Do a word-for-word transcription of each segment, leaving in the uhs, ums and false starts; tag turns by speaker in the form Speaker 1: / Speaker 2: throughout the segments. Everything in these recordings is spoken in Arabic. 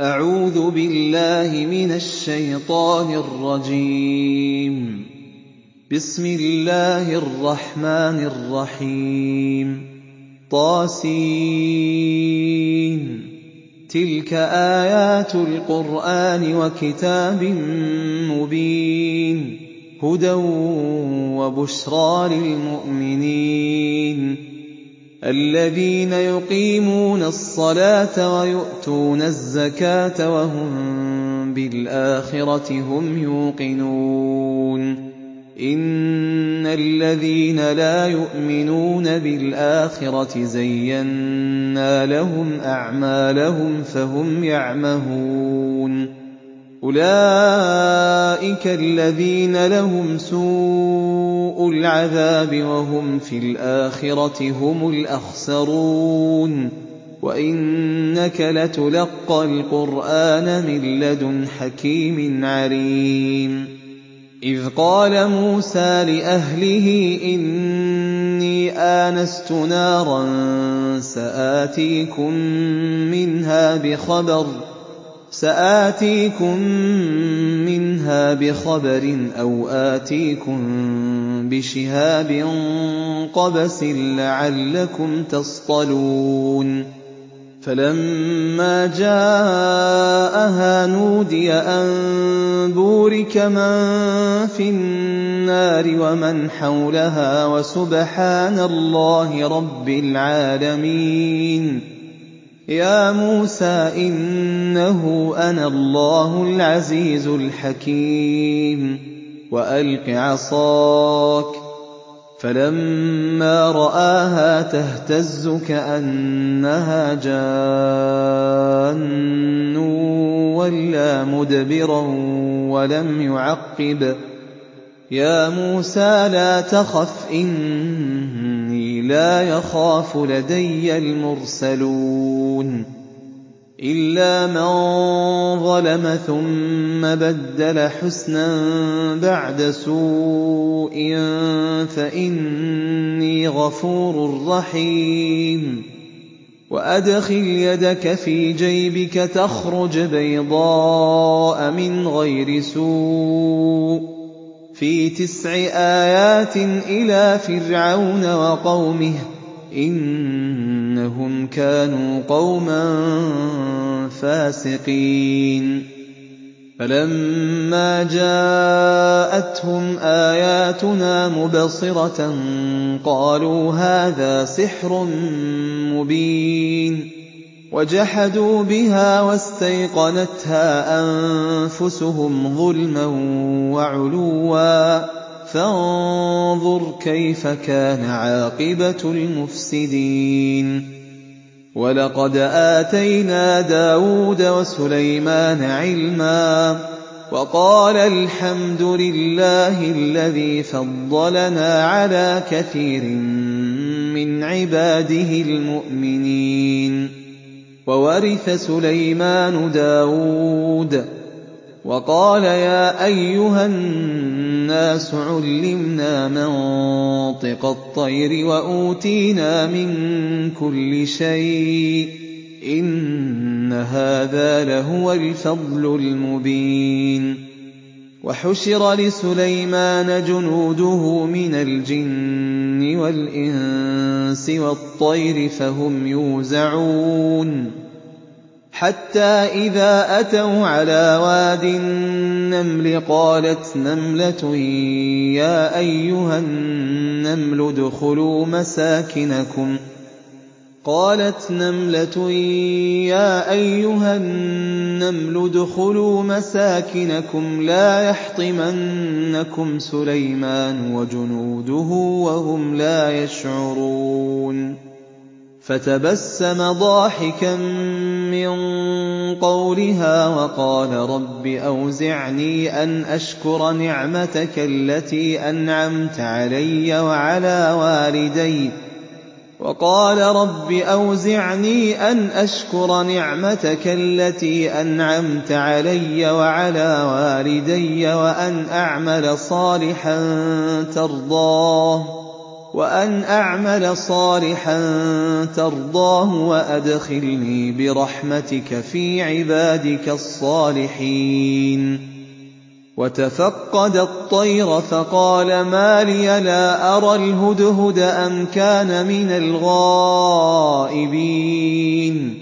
Speaker 1: أعوذ بالله من الشيطان الرجيم. بسم الله الرحمن الرحيم. طاسين. تلك آيات القرآن وكتاب مبين. هدى وبشرى للمؤمنين الذين يقيمون الصلاة ويؤتون الزكاة وهم بالآخرة هم يوقنون. إن الذين لا يؤمنون بالآخرة زينا لهم أعمالهم فهم يعمهون. أولئك الذين لهم سوء العذاب وهم في الآخرة هم الأخسرون. وإنك لتلقى القرآن من لدن حكيم عليم. إذ قال موسى لأهله إني آنست نارا سآتيكم منها بخبر سآتيكم منها بخبر أو آتيكم بشهاب قبس لعلكم تصطلون. فلما جاءها نودي أن بورك من في النار ومن حولها وسبحان الله رب العالمين. يا موسى إنه أنا الله العزيز الحكيم. وألق عصاك. فلما رآها تهتز كأنها جان ولا مدبرا ولم يعقب. يا موسى لا تخف إني لا يخاف لدي المرسلون. إلا من ظلم ثم بدل حسنا بعد سوء فإني غفور رحيم. وأدخل يدك في جيبك تخرج بيضاء من غير سوء في تسع آيات إلى فرعون وقومه إنهم كانوا قوما فاسقين. فلما جاءتهم آياتنا مبصرة قالوا هذا سحر مبين. وجحدوا بها واستيقنتها أنفسهم ظلما وعلوا فانظر كيف كان عاقبة المفسدين. ولقد آتينا داود وسليمان علما وقال الحمد لله الذي فضلنا على كثير من عباده المؤمنين. وورث سليمان داود وقال يا أيها الناس علمنا منطق الطير وأوتينا من كل شيء إن هذا لهو الفضل المبين. وحشر لسليمان جنوده من الجن والإنس والطير فهم يوزعون. حتى إذا أتوا على واد النمل قالت نملة يا أيها النمل ادخلوا مساكنكم قالت نملة يا أيها النمل ادخلوا مساكنكم لا يحطمنكم سليمان وجنوده وهم لا يشعرون. فتبسم ضاحكا من قولها وقال رب أوزعني أن أشكر نعمتك التي أنعمت علي وعلى والدي وقال رب أوزعني أن أشكر نعمتك التي أنعمت علي وعلى والدي وأن أعمل صالحا ترضاه وأن أعمل صالحا ترضاه وأدخلني برحمتك في عبادك الصالحين. وتفقد الطير فقال ما لي لا أرى الهدهد أم كان من الغائبين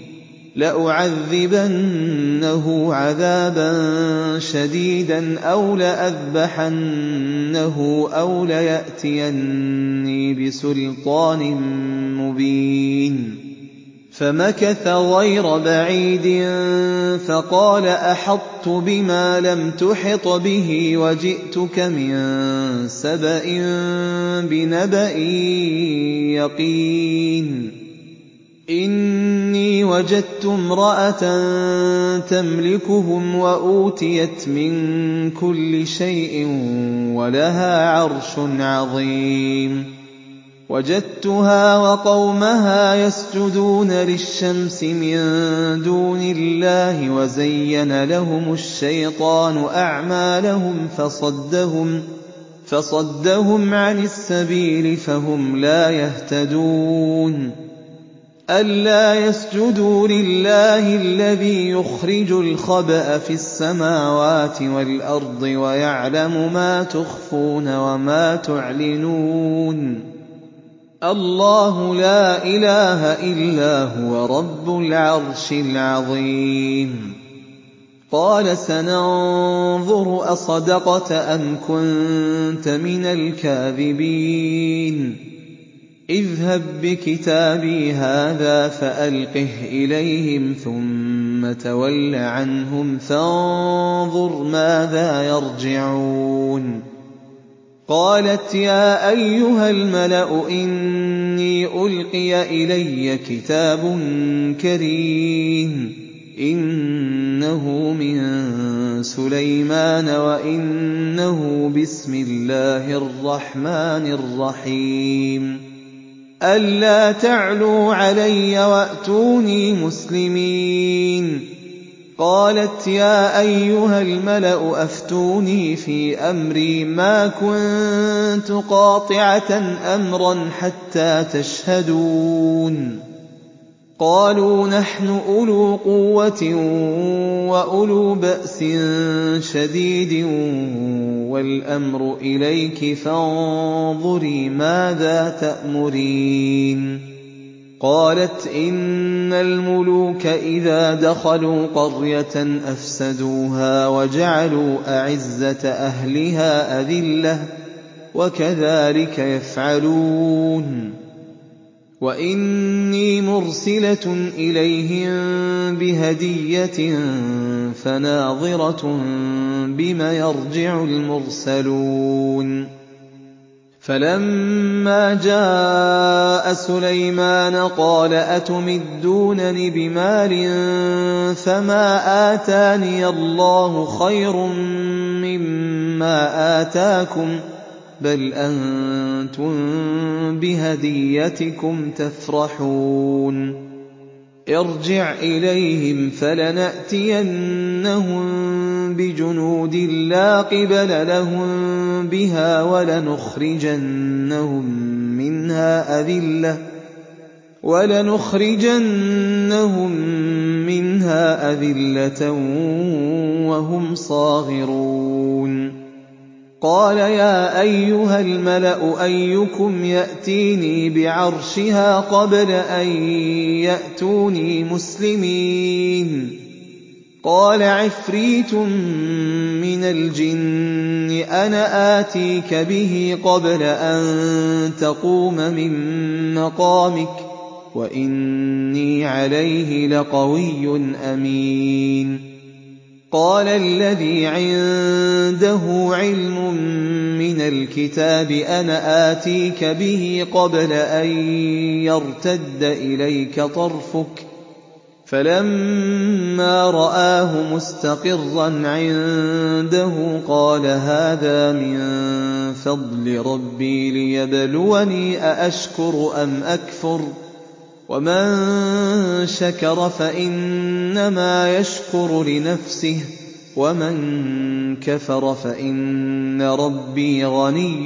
Speaker 1: لأعذبنه عذابا شديدا أو لأذبحنه أو ليأتيني بسلطان مبين. فمكث غير بعيد فقال أحطت بما لم تحط به وجئتك من سبأ بنبأ يقين. إني وجدت امرأة تملكهم وأوتيت من كل شيء ولها عرش عظيم. وجدتها وقومها يسجدون للشمس من دون الله وزين لهم الشيطان أعمالهم فصدهم, فصدهم عن السبيل فهم لا يهتدون. ألا يسجدوا لله الذي يخرج الخبأ في السماوات والأرض ويعلم ما تخفون وما تعلنون. الله لا إله إلا هو رب العرش العظيم. قال سننظر أصدقت أم كنت من الكاذبين. اذهب بكتابي هذا فألقه إليهم ثم تول عنهم فانظر ماذا يرجعون. قالت يا أيها الملأ إني ألقي إلي كتاب كريم إنه من سليمان وإنه بسم الله الرحمن الرحيم ألا تعلوا علي وأتوني مسلمين. قالت يا أيها الملأ أفتوني في أمري ما كنت قاطعة أمرا حتى تشهدون. قالوا نحن أولو قوة وأولو بأس شديد والأمر إليك فانظري ماذا تأمرين. قالت إن الملوك إذا دخلوا قرية أفسدوها وجعلوا أعزة أهلها أذلة وكذلك يفعلون. وإني مرسلة إليهم بهدية فناظرة بم يرجع المرسلون. فلما جاء سليمان قال أتمدونني بمال فما آتاني الله خير مما آتاكم بل أنتم بهديتكم تفرحون. ارجع إليهم فلنأتينهم بجنود لا قبل لهم بها ولنخرجنهم منها أذلة ولنخرجنهم منها أذلة وهم صاغرون. قال يا أيها الملأ أيكم يأتيني بعرشها قبل أن يأتوني مسلمين. قال عفريت من الجن أنا آتيك به قبل أن تقوم من مقامك وإني عليه لقوي أمين. قال الذي عنده علم من الكتاب أنا آتيك به قبل أن يرتد إليك طرفك فلما رآه مستقرا عنده قال هذا من فضل ربي ليبلوني أأشكر أم أكفر ومن شكر فإنما يشكر لنفسه وَمَن كَفَرَ فَإِنَّ رَبِّي غَنِيٌّ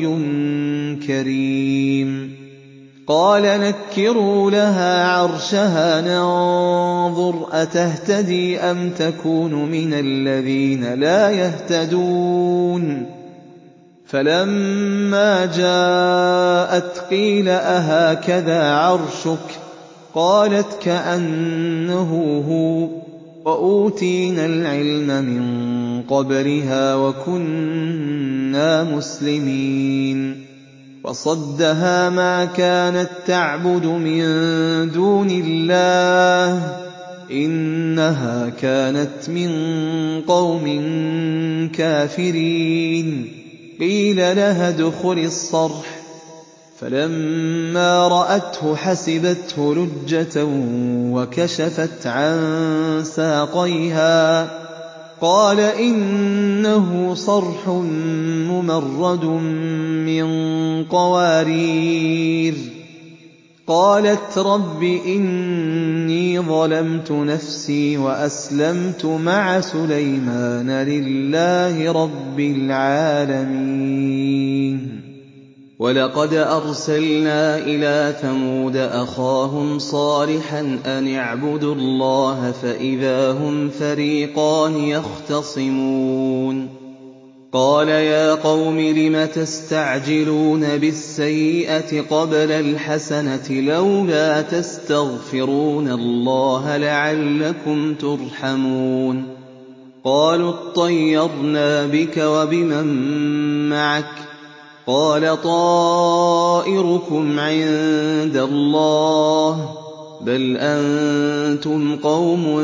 Speaker 1: كَرِيمٌ قَالَ نَكِّرُوا لَهَا عَرْشَهَا نَنظُرْ أَتَهْتَدِي أَمْ تَكُونُ مِنَ الَّذِينَ لَا يَهْتَدُونَ فَلَمَّا جَاءَتْ قِيلَ أَهَٰكَذَا عَرْشُكِ ۖ قَالَتْ كَأَنَّهُ هُوَ ۚ وَأُوتِينَا الْعِلْمَ مِن قَبْلِهَا وَكُنَّا مُسْلِمِينَ وَصَدَّهَا مَا كَانَت تَّعْبُدُ مِن دُونِ اللَّهِ ۖ إِنَّهَا كَانَتْ مِن قَوْمٍ كَافِرِينَ قِيلَ لَهَا ادْخُلِي الصَّرْحَ فَلَمَّا رَأَتْهُ حَسِبَتْهُ لُجَّةً وَكَشَفَتْ عَن سَاقَيْهَا قَالَ إِنَّهُ صَرْحٌ مُّمَرَّدٌ مِّن قَوَارِيرَ قَالَتْ رَبِّ إِنِّي ظَلَمْتُ نَفْسِي وَأَسْلَمْتُ مَعَ سُلَيْمَانَ لِلَّهِ رَبِّ الْعَالَمِينَ وَلَقَدْ أَرْسَلْنَا إِلَىٰ ثَمُودَ أَخَاهُمْ صَالِحًا أَنِ اعْبُدُوا اللَّهَ فَإِذَا هُمْ فَرِيقَانِ يَخْتَصِمُونَ قَالَ يَا قَوْمِ لِمَ تَسْتَعْجِلُونَ بِالسَّيِّئَةِ قَبْلَ الْحَسَنَةِ ۖ لَوْلَا تَسْتَغْفِرُونَ اللَّهَ لَعَلَّكُمْ تُرْحَمُونَ قَالُوا اطَّيَّرْنَا بِكَ وَبِمَن مَّعَكَ ۚ قَالَ طَائِرُكُمْ عِندَ اللَّهِ ۖ بَلْ أَنتُمْ قَوْمٌ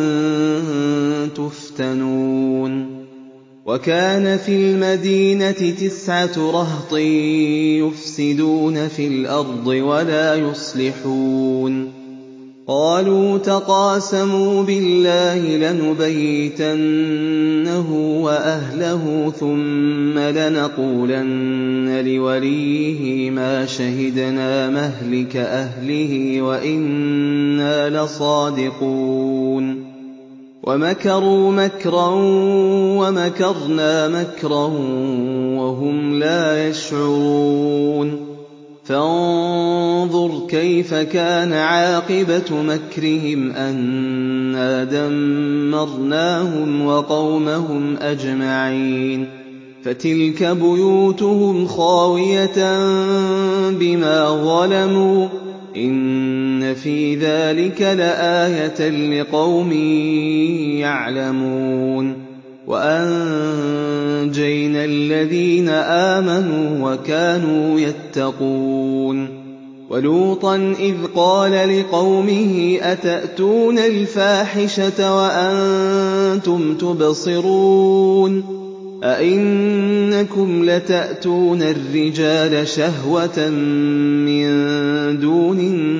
Speaker 1: تُفْتَنُونَ وَكَانَ فِي الْمَدِينَةِ تِسْعَةُ رَهْطٍ يُفْسِدُونَ فِي الْأَرْضِ وَلَا يُصْلِحُونَ قَالُوا تَقَاسَمُوا بِاللَّهِ لَنُبَيِّتَنَّهُ وَأَهْلَهُ ثُمَّ لَنَقُولَنَّ لِوَلِيِّهِ مَا شَهِدْنَا مَهْلِكَ أَهْلِهِ وَإِنَّا لَصَادِقُونَ وَمَكَرُوا مَكْرًا وَمَكَرْنَا مَكْرًا وَهُمْ لَا يَشْعُرُونَ فَانظُرْ كَيْفَ كَانَ عَاقِبَةُ مَكْرِهِمْ أَنَّا دَمَّرْنَاهُمْ وَقَوْمَهُمْ أَجْمَعِينَ فَتِلْكَ بُيُوتُهُمْ خَاوِيَةً بِمَا ظَلَمُوا ۗ إِنَّ فِي ذَٰلِكَ لَآيَةً لِّقَوْمٍ يَعْلَمُونَ وَأَنجَيْنَا الَّذِينَ آمَنُوا وَكَانُوا يَتَّقُونَ وَلُوطًا إِذْ قَالَ لِقَوْمِهِ أَتَأْتُونَ الْفَاحِشَةَ وَأَنتُمْ تُبْصِرُونَ أَئِنَّكُمْ لَتَأْتُونَ الرِّجَالَ شَهْوَةً مِّن دُونِ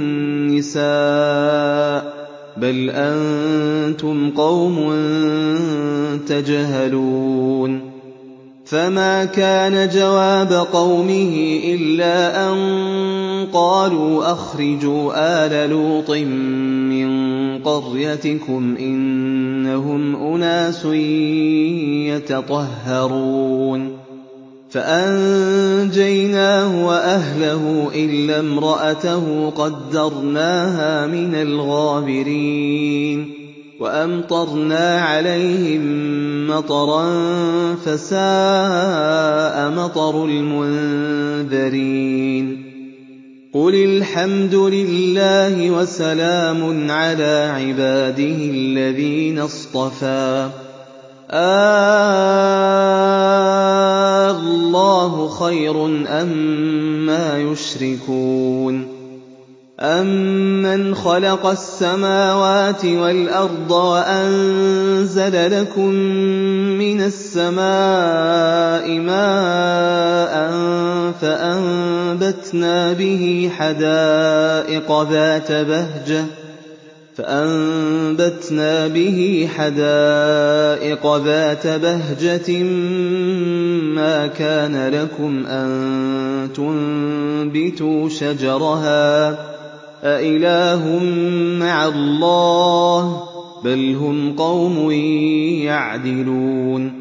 Speaker 1: النِّسَاءِ بَلْ أَنتُمْ قَوْمٌ تَجْهَلُونَ فَمَا كَانَ جَوَابَ قَوْمِهِ إِلَّا أَن قَالُوا أَخْرِجُوا آلَ لُوطٍ مِّن قَرْيَتِكُمْ ۖ إِنَّهُمْ أُنَاسٌ يَتَطَهَّرُونَ فَأَنجَيْنَاهُ وَأَهْلَهُ إِلَّا امْرَأَتَهُ قَدَّرْنَاهَا مِنَ الْغَابِرِينَ وَأَمْطَرْنَا عَلَيْهِم مَّطَرًا ۖ فَسَاءَ مَطَرُ الْمُنذَرِينَ قُلِ الْحَمْدُ لِلَّهِ وَسَلَامٌ عَلَىٰ عِبَادِهِ الَّذِينَ اصْطَفَىٰ آللَّهُ خَيْرٌ أَمَّا يُشْرِكُونَ أَمَّنْ خَلَقَ السَّمَاوَاتِ وَالْأَرْضَ وَأَنزَلَ لَكُم مِّنَ السَّمَاءِ مَاءً فَأَنبَتْنَا بِهِ حَدَائِقَ ذَاتَ بَهْجَةٍ فَأَنبَتْنَا بِهِ حَدَائِقَ ذَاتَ بَهْجَةٍ مَّا كَانَ لَكُمْ أَن تُنبِتُوا شَجَرَهَا ۗ أَإِلَٰهٌ مَّعَ اللَّهِ ۚ بَلْ هُمْ قَوْمٌ يَعْدِلُونَ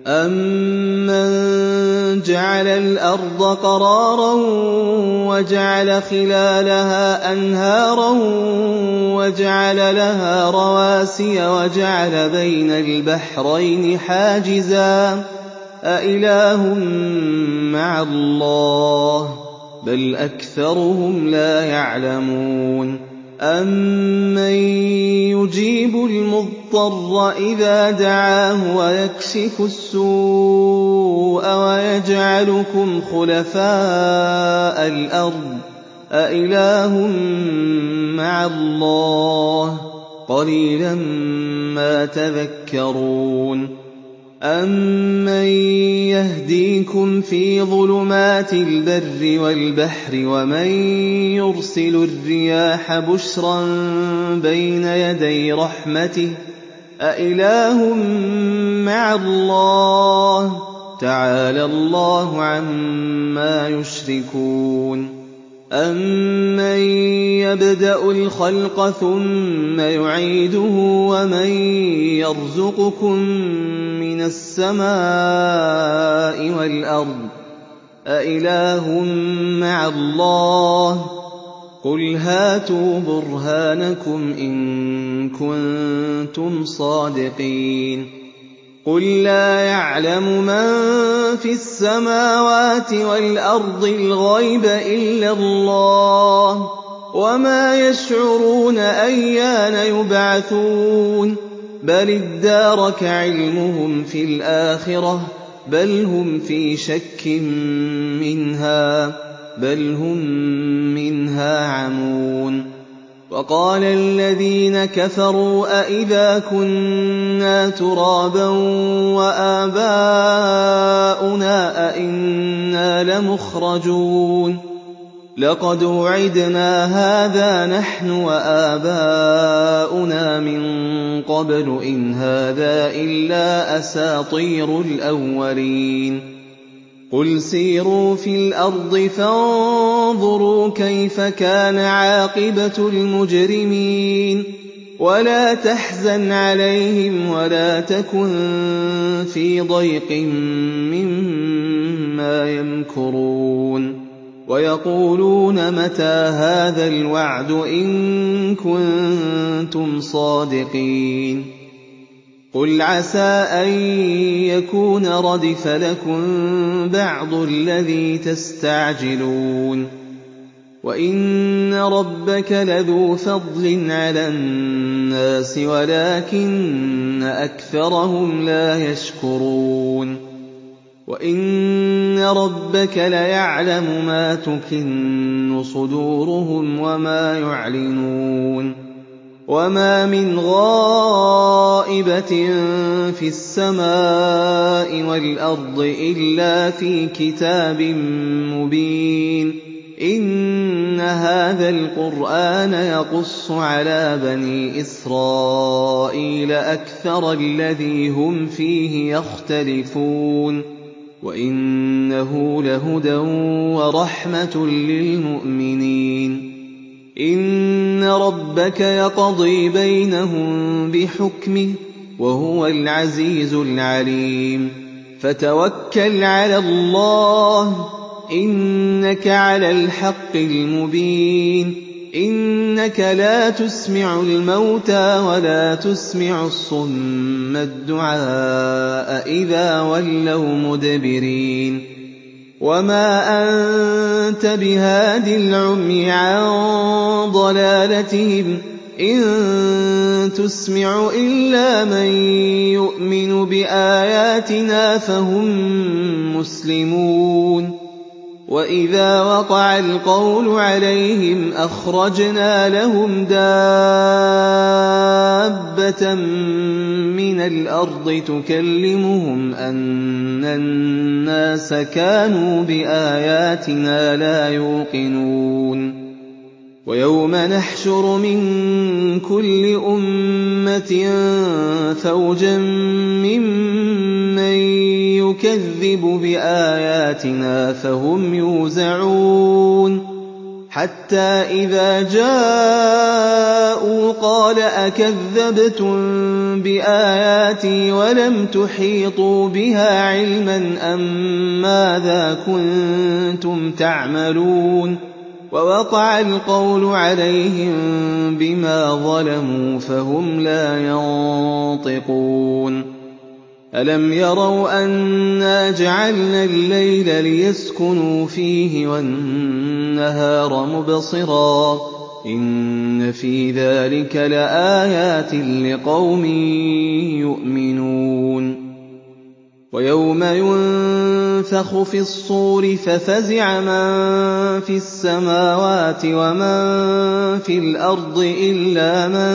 Speaker 1: أَمَّن جَعَلَ الْأَرْضَ قَرَارًا وَجَعَلَ خِلَالَهَا أَنْهَارًا وَجَعَلَ لَهَا رَوَاسِيَ وَجَعَلَ بَيْنَ الْبَحْرَيْنِ حَاجِزًا أَإِلَٰهٌ مَّعَ اللَّهِ ۚ بَلْ أَكْثَرُهُمْ لَا يَعْلَمُونَ أَمَّن يُجِيبُ الْمُضْطَرَّ إِذَا دَعَاهُ وَيَكْشِفُ السُّوءَ وَيَجْعَلُكُمْ خُلَفَاءَ الْأَرْضِ أَإِلَٰهٌ مَّعَ اللَّهِ ۚ قَلِيلًا مَّا تَذَكَّرُونَ أَمَّن يَهْدِيكُمْ فِي ظُلُمَاتِ الْبَرِّ وَالْبَحْرِ وَمَن يُرْسِلُ الرِّيَاحَ بُشْرًا بَيْنَ يَدَيْ رَحْمَتِهِ أَإِلَٰهٌ مَّعَ اللَّهِ ۚ تَعَالَى اللَّهُ عَمَّا يُشْرِكُونَ أَمَّن يَبْدَأُ الْخَلْقَ ثُمَّ يُعِيدُهُ وَمَن يَرْزُقُكُم مِّنَ السَّمَاءِ وَالْأَرْضِ أَإِلَٰهٌ مَّعَ اللَّهِ ۚ قُلْ هَاتُوا بُرْهَانَكُمْ إِن كُنتُمْ صَادِقِينَ قُل لَّا يَعْلَمُ مَن فِي السَّمَاوَاتِ وَالْأَرْضِ الْغَيْبَ إِلَّا اللَّهُ ۚ وَمَا يَشْعُرُونَ أَيَّانَ يُبْعَثُونَ بَلِ ادَّارَكَ عِلْمُهُمْ فِي الْآخِرَةِ بَلْ هُمْ فِي شَكٍّ مِّنْهَا بَلْ هُم مِّنْهَا عَمُونَ وَقَالَ الَّذِينَ كَفَرُوا أَإِذَا كُنَّا تُرَابًا وَآبَاؤُنَا أَإِنَّا لَمُخْرَجُونَ لَقَدْ وُعِدْنَا هَٰذَا نَحْنُ وَآبَاؤُنَا مِن قَبْلُ إِنْ هَٰذَا إِلَّا أَسَاطِيرُ الْأَوَّلِينَ قُلْ سِيرُوا فِي الْأَرْضِ فَانظُرُوا كَيْفَ كَانَ عَاقِبَةُ الْمُجْرِمِينَ وَلَا تَحْزَنْ عَلَيْهِمْ وَلَا تَكُن فِي ضَيْقٍ مِّمَّا يَمْكُرُونَ وَيَقُولُونَ مَتَىٰ هَٰذَا الْوَعْدُ إِن كُنتُمْ صَادِقِينَ قُلْ عَسَىٰ أَن يَكُونَ رَدِفَ لَكُم بَعْضُ الَّذِي تَسْتَعْجِلُونَ وَإِنَّ رَبَّكَ لَذُو فَضْلٍ عَلَى النَّاسِ وَلَٰكِنَّ أَكْثَرَهُمْ لَا يَشْكُرُونَ وَإِنَّ رَبَّكَ لَيَعْلَمُ مَا تُكِنُّ صُدُورُهُمْ وَمَا يُعْلِنُونَ وَمَا مِنْ غَائِبَةٍ فِي السَّمَاءِ وَالْأَرْضِ إِلَّا فِي كِتَابٍ مُّبِينٍ إِنَّ هَٰذَا الْقُرْآنَ يَقُصُّ عَلَىٰ بَنِي إِسْرَائِيلَ أَكْثَرَ الَّذِي هُمْ فِيهِ يَخْتَلِفُونَ وَإِنَّهُ لَهُدًى وَرَحْمَةٌ لِّلْمُؤْمِنِينَ إِنَّ رَبَّكَ يَقْضِي بَيْنَهُم بِحُكْمِهِ ۚ وَهُوَ الْعَزِيزُ الْعَلِيمُ فَتَوَكَّلْ عَلَى اللَّهِ ۖ إِنَّكَ عَلَى الْحَقِّ الْمُبِينِ إِنَّكَ لَا تُسْمِعُ الْمَوْتَىٰ وَلَا تُسْمِعُ الصُّمَّ الدُّعَاءَ إِذَا وَلَّوْا مُدْبِرِينَ وَمَا أَنتَ بِهَادِ الْعُمْيِ عَن ضَلَالَتِهِمْ ۖ إِن تُسْمِعُ إِلَّا مَن يُؤْمِنُ بِآيَاتِنَا فَهُم مُّسْلِمُونَ وَإِذَا وَقَعَ الْقَوْلُ عَلَيْهِمْ أَخْرَجْنَا لَهُمْ دَابَّةً مِّنَ الْأَرْضِ تُكَلِّمُهُمْ أَنَّ النَّاسَ كَانُوا بِآيَاتِنَا لَا يُوقِنُونَ وَيَوْمَ نَحْشُرُ مِن كُلِّ أُمَّةٍ فَوْجًا مِّمَّن يُكَذِّبُ بِآيَاتِنَا فَهُمْ يُوزَعُونَ حَتَّىٰ إِذَا جَاءُوا قَالَ أَكَذَّبْتُم بِآيَاتِي وَلَمْ تُحِيطُوا بِهَا عِلْمًا أَمَّاذَا كُنتُمْ تَعْمَلُونَ وَوَقَعَ الْقَوْلُ عَلَيْهِم بِمَا ظَلَمُوا فَهُمْ لَا يَنطِقُونَ أَلَمْ يَرَوْا أَنَّا جَعَلْنَا اللَّيْلَ لِيَسْكُنُوا فِيهِ وَالنَّهَارَ مُبْصِرًا ۚ إِنَّ فِي ذَٰلِكَ لَآيَاتٍ لِّقَوْمٍ يُؤْمِنُونَ وَيَوْمَ يُنفَخُ فِي الصُّورِ فَفَزِعَ مَن فِي السَّمَاوَاتِ وَمَن فِي الْأَرْضِ إِلَّا مَن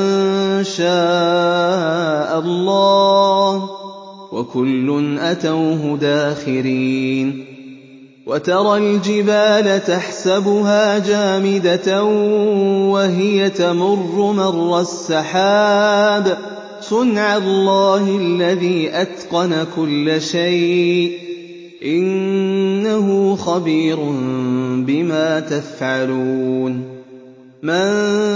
Speaker 1: شَاءَ اللَّهُ ۖ وَكُلٌّ أَتَوْهُ دَاخِرِينَ وَتَرَى الْجِبَالَ تَحْسَبُهَا جَامِدَةً وَهِيَ تَمُرُّ مَرَّ السَّحَابِ ۚ صُنْعَ اللَّهِ الَّذِي أَتْقَنَ كُلَّ شَيْءٍ ۚ إِنَّهُ خَبِيرٌ بِمَا تَفْعَلُونَ مَن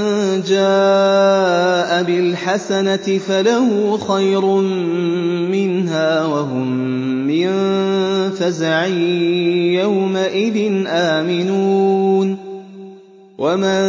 Speaker 1: جَاءَ بِالْحَسَنَةِ فَلَهُ خَيْرٌ مِّنْهَا وَهُم مِّن فَزَعٍ يَوْمَئِذٍ آمِنُونَ وَمَن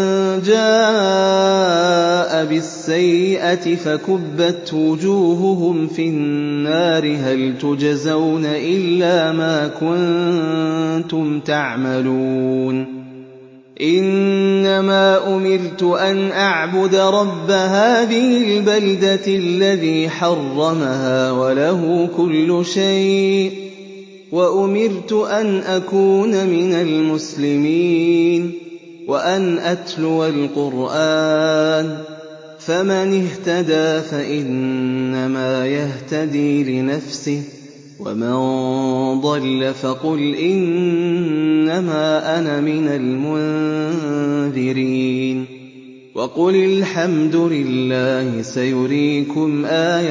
Speaker 1: جَاءَ بِالسَّيِّئَةِ فَكُبَّتْ وُجُوهُهُمْ فِي النَّارِ هَلْ تُجْزَوْنَ إِلَّا مَا كُنتُمْ تَعْمَلُونَ إِنَّمَا أُمِرْتُ أَنْ أَعْبُدَ رَبَّ هَٰذِهِ الْبَلْدَةِ الَّذِي حَرَّمَهَا وَلَهُ كُلُّ شَيْءٍ ۖ وَأُمِرْتُ أَنْ أَكُونَ مِنَ الْمُسْلِمِينَ وَأَنْ أَتْلُوَ الْقُرْآنَ ۖ فَمَنِ اهْتَدَىٰ فَإِنَّمَا يَهْتَدِي لِنَفْسِهِ ۖ وَمَن ضَلَّ فَقُلْ إِنَّمَا أَنَا مِنَ الْمُنذِرِينَ وَقُلِ الْحَمْدُ لِلَّهِ سَيُرِيكُمْ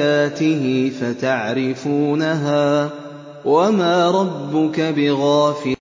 Speaker 1: آيَاتِهِ فَتَعْرِفُونَهَا ۚ وَمَا رَبُّكَ بِغَافِلٍ